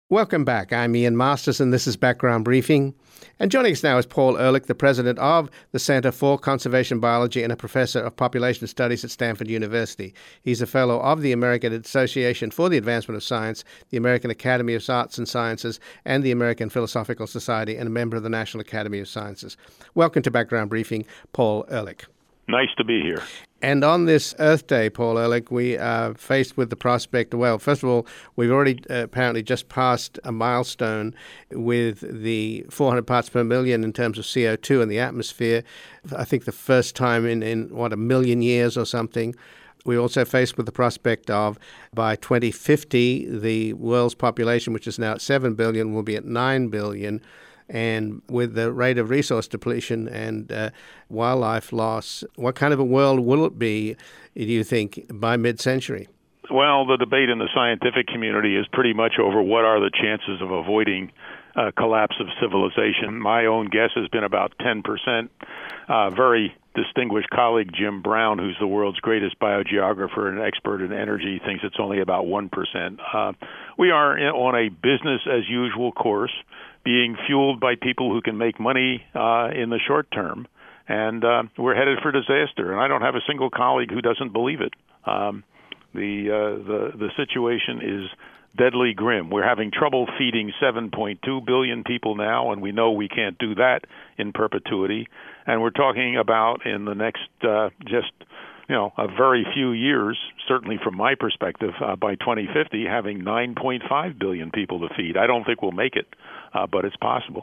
Welcome back. I'm Ian Masters, and this is Background Briefing. And joining us now is Paul Ehrlich, the president of the Center for Conservation Biology and a professor of population studies at Stanford University. He's a fellow of the American Association for the Advancement of Science, the American Academy of Arts and Sciences, and the American Philosophical Society, and a member of the National Academy of Sciences. Welcome to Background Briefing, Paul Ehrlich. Nice to be here. And on this Earth Day, Paul Ehrlich, we are faced with the prospect, well, first of all, we've already apparently just passed a milestone with the 400 parts per million in terms of CO2 in the atmosphere. I think the first time in a million years or something. We're also faced with the prospect of, by 2050, the world's population, which is now at 7 billion, will be at 9 billion. And with the rate of resource depletion and wildlife loss, what kind of a world will it be, do you think, by mid-century? Well, the debate in the scientific community is pretty much over what are the chances of avoiding collapse of civilization. My own guess has been about 10%. Very distinguished colleague Jim Brown, who's the world's greatest biogeographer and expert in energy, thinks it's only about 1%. We are on a business-as-usual course, being fueled by people who can make money in the short term, and we're headed for disaster. And I don't have a single colleague who doesn't believe it. The situation is deadly grim. We're having trouble feeding 7.2 billion people now, and we know we can't do that in perpetuity. And we're talking about in the next a very few years, certainly from my perspective, by 2050, having 9.5 billion people to feed. I don't think we'll make it, but it's possible.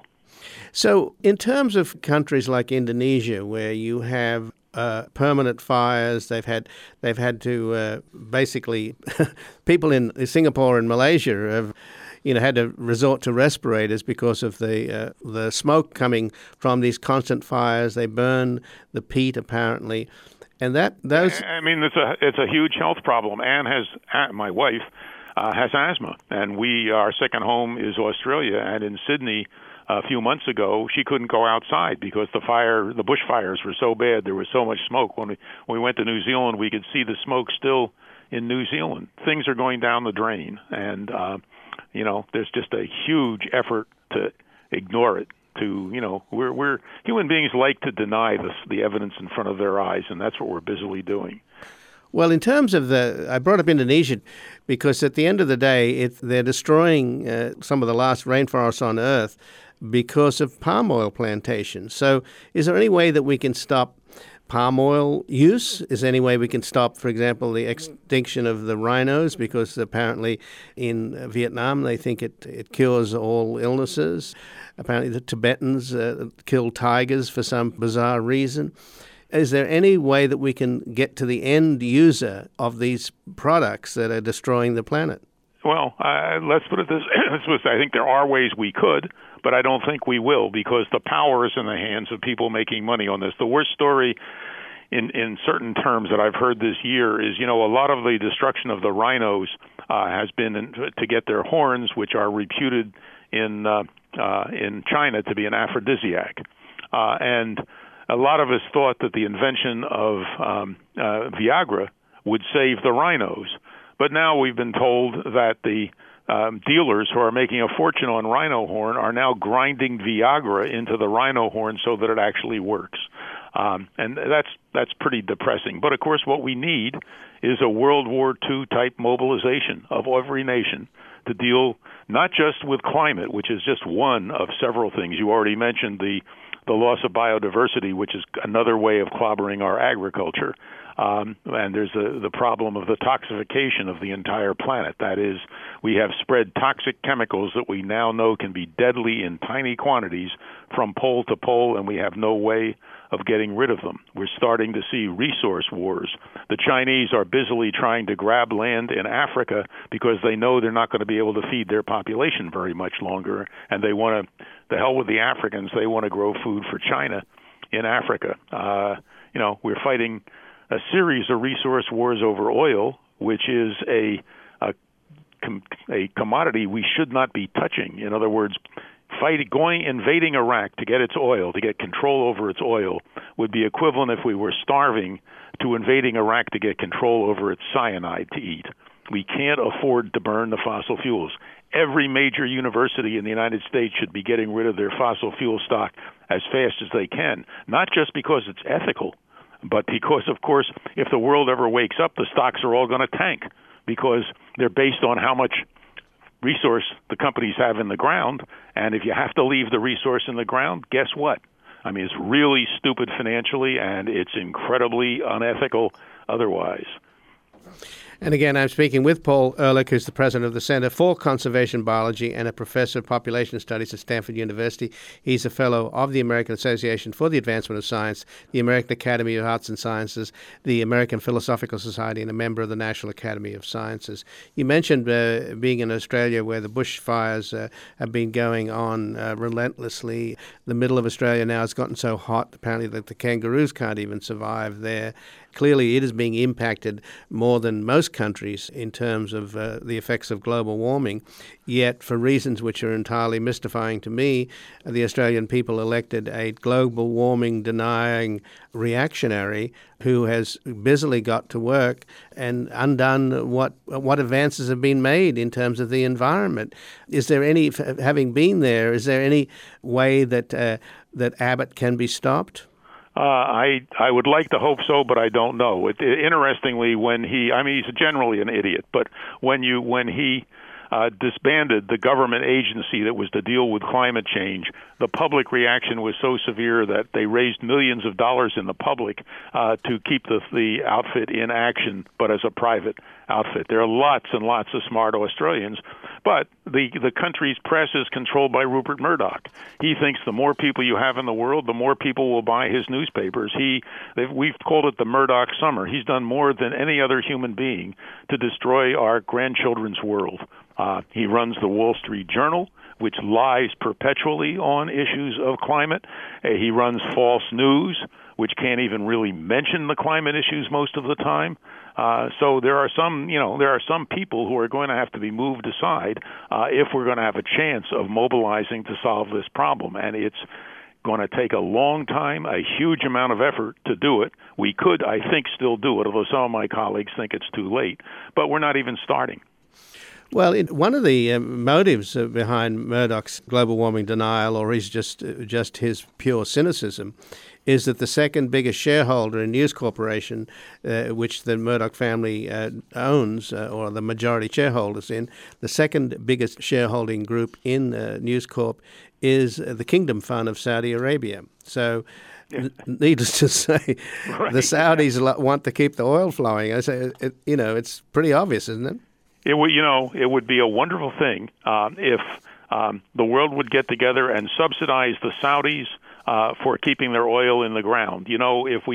So in terms of countries like Indonesia, where you have permanent fires, they've had to basically people in Singapore and Malaysia have had to resort to respirators because of the smoke coming from these constant fires. They burn the peat apparently. And it's a huge health problem. My wife, has asthma, and our second home is Australia. And in Sydney, a few months ago, she couldn't go outside because the bushfires were so bad. There was so much smoke. When we went to New Zealand, we could see the smoke still in New Zealand. Things are going down the drain, and there's just a huge effort to ignore it. We're human beings like to deny the evidence in front of their eyes, and that's what we're busily doing. Well, in terms of I brought up Indonesia because at the end of the day, they're destroying some of the last rainforests on Earth because of palm oil plantations. So is there any way that we can stop palm oil use? Is there any way we can stop, for example, the extinction of the rhinos? Because apparently in Vietnam, they think it cures all illnesses. Apparently the Tibetans kill tigers for some bizarre reason. Is there any way that we can get to the end user of these products that are destroying the planet? Well, let's put it this way. I think there are ways we could, but I don't think we will because the power is in the hands of people making money on this. The worst story in certain terms that I've heard this year is, a lot of the destruction of the rhinos has been to get their horns, which are reputed in China to be an aphrodisiac. And a lot of us thought that the invention of Viagra would save the rhinos. But now we've been told that the dealers who are making a fortune on rhino horn are now grinding Viagra into the rhino horn so that it actually works. And that's pretty depressing. But, of course, what we need is a World War II type mobilization of every nation to deal not just with climate, which is just one of several things. You already mentioned the loss of biodiversity, which is another way of clobbering our agriculture. And there's the problem of the toxification of the entire planet. That is, we have spread toxic chemicals that we now know can be deadly in tiny quantities from pole to pole, and we have no way of getting rid of them. We're starting to see resource wars. The Chinese are busily trying to grab land in Africa because they know they're not going to be able to feed their population very much longer, and they want to hell with the Africans. They want to grow food for China in Africa. We're fighting a series of resource wars over oil, which is a commodity we should not be touching. In other words, invading Iraq to get its oil, to get control over its oil, would be equivalent if we were starving to invading Iraq to get control over its cyanide to eat. We can't afford to burn the fossil fuels. every major university in the United States should be getting rid of their fossil fuel stock as fast as they can, not just because it's ethical, but because, of course, if the world ever wakes up, the stocks are all going to tank because they're based on how much resource the companies have in the ground. And if you have to leave the resource in the ground, guess what? I mean, it's really stupid financially, and it's incredibly unethical otherwise. And again, I'm speaking with Paul Ehrlich, who's the president of the Center for Conservation Biology and a professor of population studies at Stanford University. He's a fellow of the American Association for the Advancement of Science, the American Academy of Arts and Sciences, the American Philosophical Society, and a member of the National Academy of Sciences. You mentioned being in Australia where the bushfires have been going on relentlessly. The middle of Australia now has gotten so hot, apparently, that the kangaroos can't even survive there. Clearly, it is being impacted more than most countries in terms of the effects of global warming. Yet, for reasons which are entirely mystifying to me, the Australian people elected a global warming denying reactionary who has busily got to work and undone what advances have been made in terms of the environment. Is there any, having been there, is there any way that that Abbott can be stopped? I would like to hope so, but I don't know. Interestingly, he's generally an idiot, but when he disbanded the government agency that was to deal with climate change, the public reaction was so severe that they raised millions of dollars in the public to keep the outfit in action, but as a private outfit. There are lots and lots of smart Australians, but the country's press is controlled by Rupert Murdoch. He thinks the more people you have in the world, the more people will buy his newspapers. We've called it the Murdoch Summer. He's done more than any other human being to destroy our grandchildren's world. He runs the Wall Street Journal, which lies perpetually on issues of climate. He runs false news, which can't even really mention the climate issues most of the time. So there are some people who are going to have to be moved aside if we're going to have a chance of mobilizing to solve this problem. And it's going to take a long time, a huge amount of effort to do it. We could, I think, still do it, although some of my colleagues think it's too late. But we're not even starting. Well, one of the motives behind Murdoch's global warming denial, or is just his pure cynicism, is that the second biggest shareholder in News Corporation, which the Murdoch family owns, or the majority shareholders in, the second biggest shareholding group in News Corp is the Kingdom Fund of Saudi Arabia. So, needless to say, right. The Saudis want to keep the oil flowing. I say, it's pretty obvious, isn't it? It would be a wonderful thing if the world would get together and subsidize the Saudis for keeping their oil in the ground. If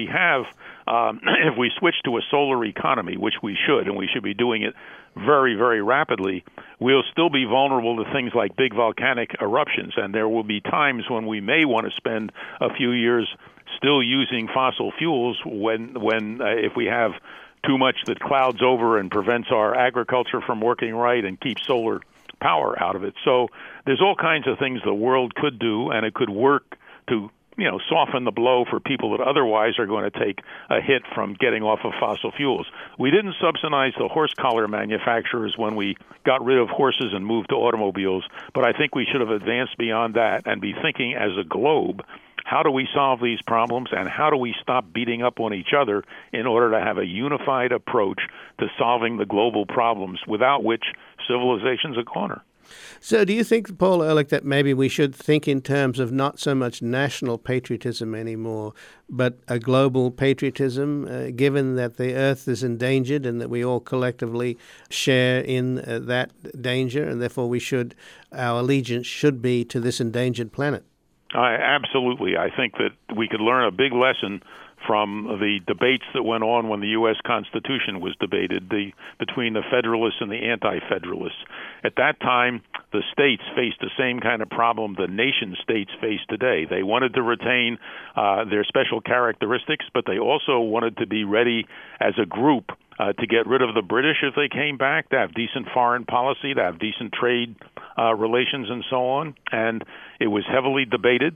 we switch to a solar economy, which we should, and we should be doing it very, very rapidly, we'll still be vulnerable to things like big volcanic eruptions, and there will be times when we may want to spend a few years still using fossil fuels when if we have too much that clouds over and prevents our agriculture from working right and keeps solar power out of it. So there's all kinds of things the world could do, and it could work to soften the blow for people that otherwise are going to take a hit from getting off of fossil fuels. We didn't subsidize the horse collar manufacturers when we got rid of horses and moved to automobiles, but I think we should have advanced beyond that and be thinking as a globe, how do we solve these problems, and how do we stop beating up on each other in order to have a unified approach to solving the global problems, without which civilization's a goner? So do you think, Paul Ehrlich, that maybe we should think in terms of not so much national patriotism anymore, but a global patriotism, given that the Earth is endangered and that we all collectively share in that danger, and therefore our allegiance should be to this endangered planet? Absolutely. I think that we could learn a big lesson from the debates that went on when the U.S. Constitution was debated between the Federalists and the Anti-Federalists. At that time, the states faced the same kind of problem the nation states face today. They wanted to retain their special characteristics, but they also wanted to be ready as a group to get rid of the British if they came back, to have decent foreign policy, to have decent trade relations and so on. And it was heavily debated.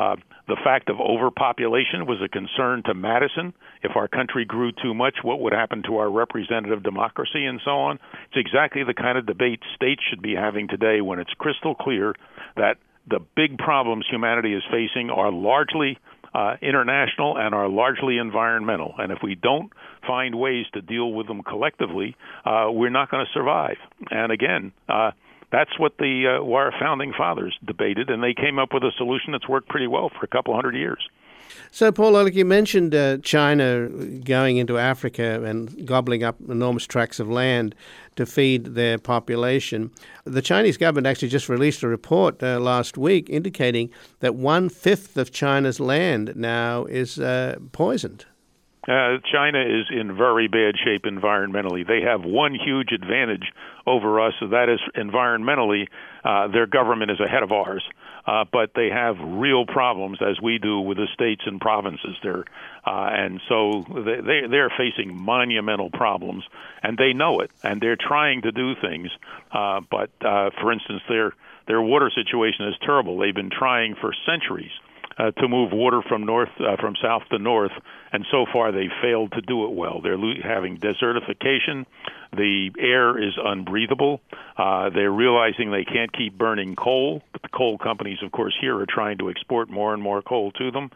The fact of overpopulation was a concern to Madison. If our country grew too much, what would happen to our representative democracy and so on? It's exactly the kind of debate states should be having today when it's crystal clear that the big problems humanity is facing are largely international and are largely environmental. And if we don't find ways to deal with them collectively, we're not going to survive. And again, that's what our founding fathers debated, and they came up with a solution that's worked pretty well for a couple hundred years. So, Paul Ehrlich, you mentioned China going into Africa and gobbling up enormous tracts of land to feed their population. The Chinese government actually just released a report last week indicating that 1/5 of China's land now is poisoned. China is in very bad shape environmentally. They have one huge advantage over us, so that is environmentally, their government is ahead of ours. But they have real problems, as we do, with the states and provinces there. And so they're facing monumental problems, and they know it, and they're trying to do things. But for instance, their water situation is terrible. They've been trying for centuries to move water from south to north, and so far they've failed to do it well. They're having desertification. The air is unbreathable. They're realizing they can't keep burning coal, but the coal companies, of course, here are trying to export more and more coal to them.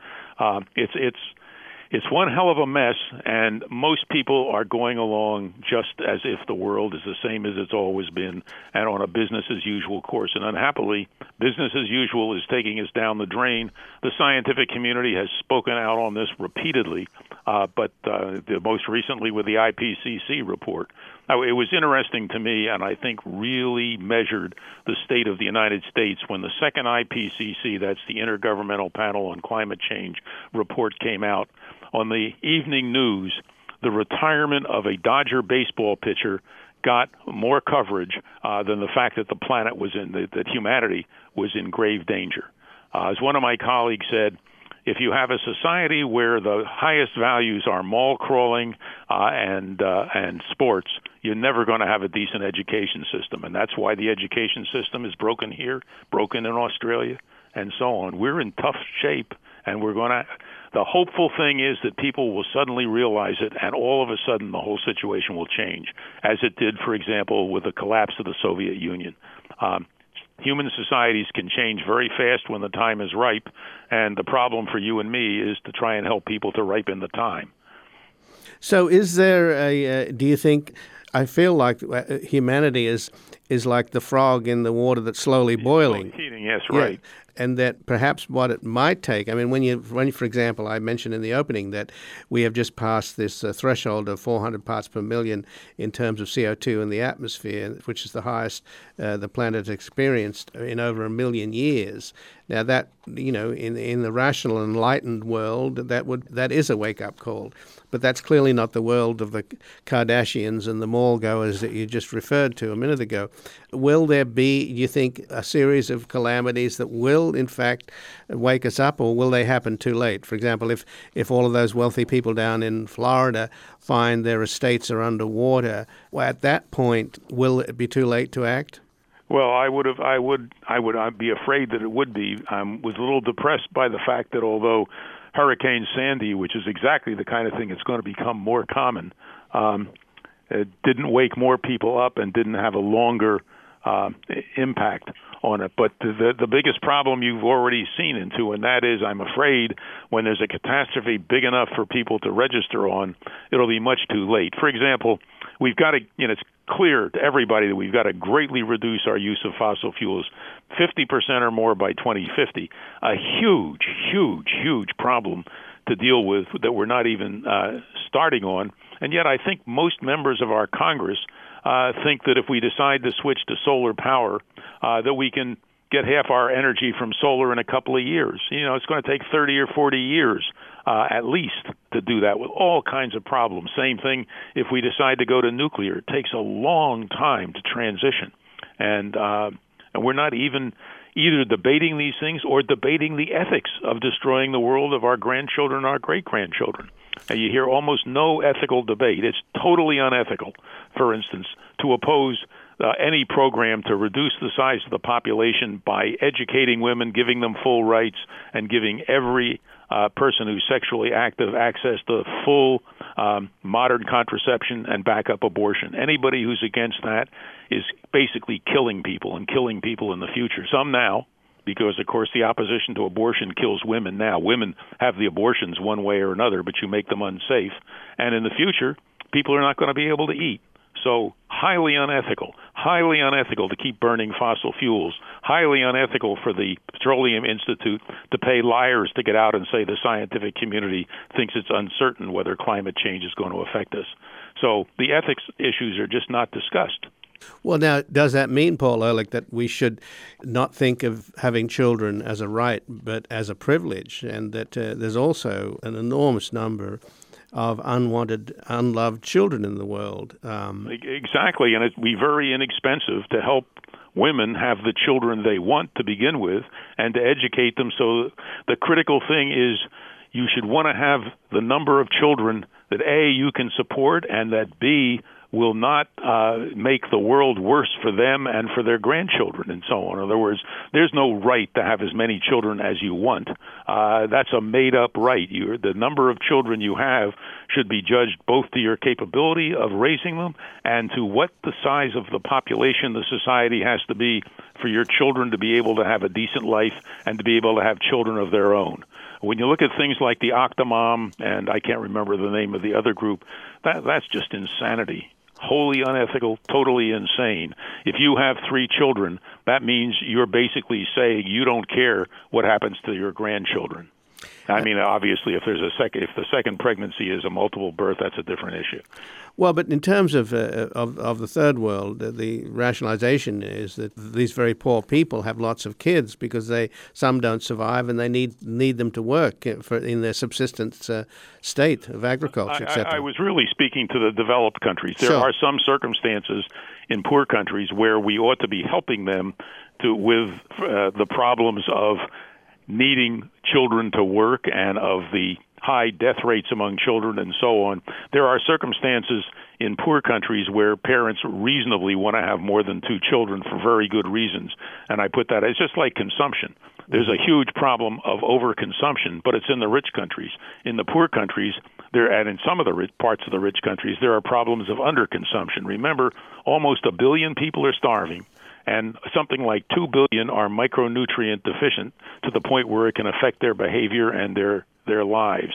It's one hell of a mess, and most people are going along just as if the world is the same as it's always been and on a business-as-usual course. And unhappily, business as usual is taking us down the drain. The scientific community has spoken out on this repeatedly, but most recently with the IPCC report. It was interesting to me, and I think really measured the state of the United States when the second IPCC, that's the Intergovernmental Panel on Climate Change, report came out. On the evening news, the retirement of a Dodger baseball pitcher got more coverage than the fact that the planet that humanity was in grave danger. As one of my colleagues said, if you have a society where the highest values are mall crawling and sports, you're never going to have a decent education system. And that's why the education system is broken here, broken in Australia, and so on. We're in tough shape, and the hopeful thing is that people will suddenly realize it, and all of a sudden the whole situation will change, as it did, for example, with the collapse of the Soviet Union. Human societies can change very fast when the time is ripe, and the problem for you and me is to try and help people to ripen the time. So is there do you think, I feel like humanity is like the frog in the water that's slowly boiling. Heating, yes, right. Yeah. And that perhaps what it might take, I mean, when for example, I mentioned in the opening that we have just passed this threshold of 400 parts per million in terms of CO2 in the atmosphere, which is the highest the planet has experienced in over 1 million years. Now that, in the rational, enlightened world, that is a wake-up call. But that's clearly not the world of the Kardashians and the mall goers that you just referred to a minute ago. Will there be, you think, a series of calamities that will, in fact, wake us up, or will they happen too late? For example, if all of those wealthy people down in Florida find their estates are underwater, at that point, will it be too late to act? Well, I would be afraid that it would be. I was a little depressed by the fact that although Hurricane Sandy, which is exactly the kind of thing that's going to become more common, it didn't wake more people up and didn't have a longer impact on it. But the biggest problem you've already seen into, and that is, I'm afraid, when there's a catastrophe big enough for people to register on, it'll be much too late. For example, we've got to, it's clear to everybody that we've got to greatly reduce our use of fossil fuels, 50% or more by 2050. A huge, huge, huge problem to deal with that we're not even starting on. And yet I think most members of our Congress think that if we decide to switch to solar power, that we can get half our energy from solar in a couple of years. It's going to take 30 or 40 years at least to do that with all kinds of problems. Same thing if we decide to go to nuclear. It takes a long time to transition. And we're not even either debating these things or debating the ethics of destroying the world of our grandchildren, our great-grandchildren. And you hear almost no ethical debate. It's totally unethical, for instance, to oppose any program to reduce the size of the population by educating women, giving them full rights, and giving every person who's sexually active access to full modern contraception and backup abortion. Anybody who's against that is basically killing people and killing people in the future. Some now, because, of course, the opposition to abortion kills women now. Women have the abortions one way or another, but you make them unsafe. And in the future, people are not going to be able to eat. So highly unethical to keep burning fossil fuels, highly unethical for the Petroleum Institute to pay liars to get out and say the scientific community thinks it's uncertain whether climate change is going to affect us. So the ethics issues are just not discussed. Well, now, does that mean, Paul Ehrlich, that we should not think of having children as a right but as a privilege, and that there's also an enormous number of unwanted, unloved children in the world? Exactly, and it'd be very inexpensive to help women have the children they want to begin with and to educate them. So the critical thing is you should want to have the number of children that, A, you can support, and that, B, will not make the world worse for them and for their grandchildren and so on. In other words, there's no right to have as many children as you want. That's a made-up right. The number of children you have should be judged both to your capability of raising them and to what the size of the population, the society has to be for your children to be able to have a decent life and to be able to have children of their own. When you look at things like the Octomom, and I can't remember the name of the other group, that's just insanity. Wholly unethical, totally insane. If you have 3 children, that means you're basically saying you don't care what happens to your grandchildren. I mean, obviously, if the second pregnancy is a multiple birth, that's a different issue. Well, but in terms of the third world, the rationalization is that these very poor people have lots of kids because some don't survive and they need them to work in their subsistence state of agriculture, etc. I was really speaking to the developed countries. There are some circumstances in poor countries where we ought to be helping them with the problems of needing children to work and of the high death rates among children and so on. There are circumstances in poor countries where parents reasonably want to have more than 2 children for very good reasons. And I put that, it's just like consumption. There's a huge problem of overconsumption, but it's in the rich countries. In the poor countries, and in some of the parts of the rich countries, there are problems of underconsumption. Remember, almost 1 billion people are starving, and something like 2 billion are micronutrient deficient to the point where it can affect their behavior and their lives.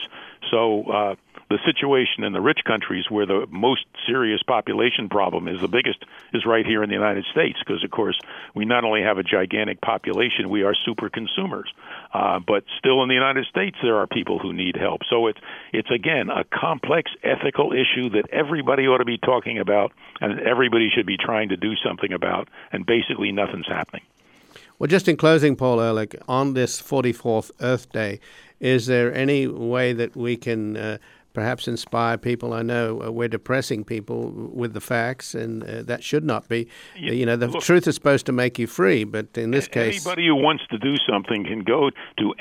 So the situation in the rich countries where the most serious population problem is the biggest is right here in the United States because, of course, we not only have a gigantic population, we are super consumers. But still in the United States, there are people who need help. So it's again, a complex ethical issue that everybody ought to be talking about and everybody should be trying to do something about, and basically nothing's happening. Well, just in closing, Paul Ehrlich, on this 44th Earth Day, is there any way that we can perhaps inspire people? I know we're depressing people with the facts, and that should not be. The truth is supposed to make you free, but in this case... Anybody who wants to do something can go to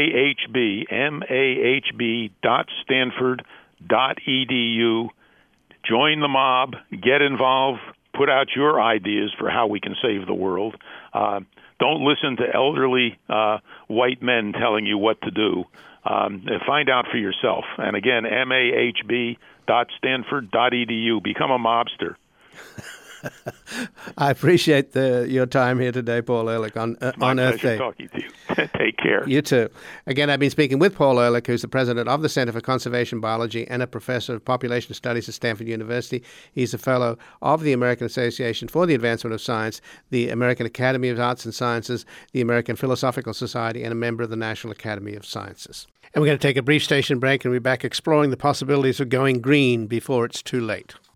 mahb.stanford.edu, join the mob, get involved, put out your ideas for how we can save the world. Don't listen to elderly white men telling you what to do. Find out for yourself. And again, mahb.stanford.edu. Become a mobster. I appreciate your time here today, Paul Ehrlich, on Earth Day. Talking to you. Take care. You too. Again, I've been speaking with Paul Ehrlich, who's the president of the Center for Conservation Biology and a professor of population studies at Stanford University. He's a fellow of the American Association for the Advancement of Science, the American Academy of Arts and Sciences, the American Philosophical Society, and a member of the National Academy of Sciences. And we're going to take a brief station break and we'll be back exploring the possibilities of going green before it's too late.